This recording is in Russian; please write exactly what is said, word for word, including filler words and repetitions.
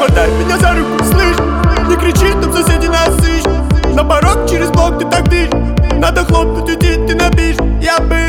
хватай меня за руку, слышь. Не кричи, там соседи нас ищут. На порог через блок ты так дышь. Надо хлопнуть, уйти, ты набишь. Я бы